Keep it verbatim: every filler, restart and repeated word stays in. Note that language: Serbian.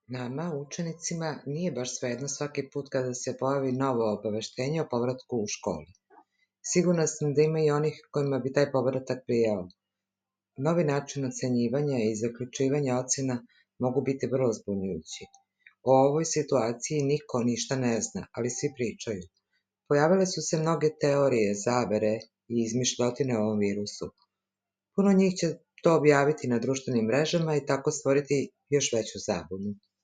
Nama, učenicima, nije baš svejedno svaki put kada se pojavi novo obaveštenje o povratku u školu. Sigurna sam da ima i onih kojima bi taj povratak prijao. Novi način ocenjivanja i zaključivanja ocena mogu biti vrlo zbunjujući. O ovoj situaciji niko ništa ne zna, ali svi pričaju. Pojavile su se mnoge teorije, zavere i izmišljotine o ovom virusu. Puno njih će to objaviti na društvenim mrežama i tako stvoriti još veću zabunu.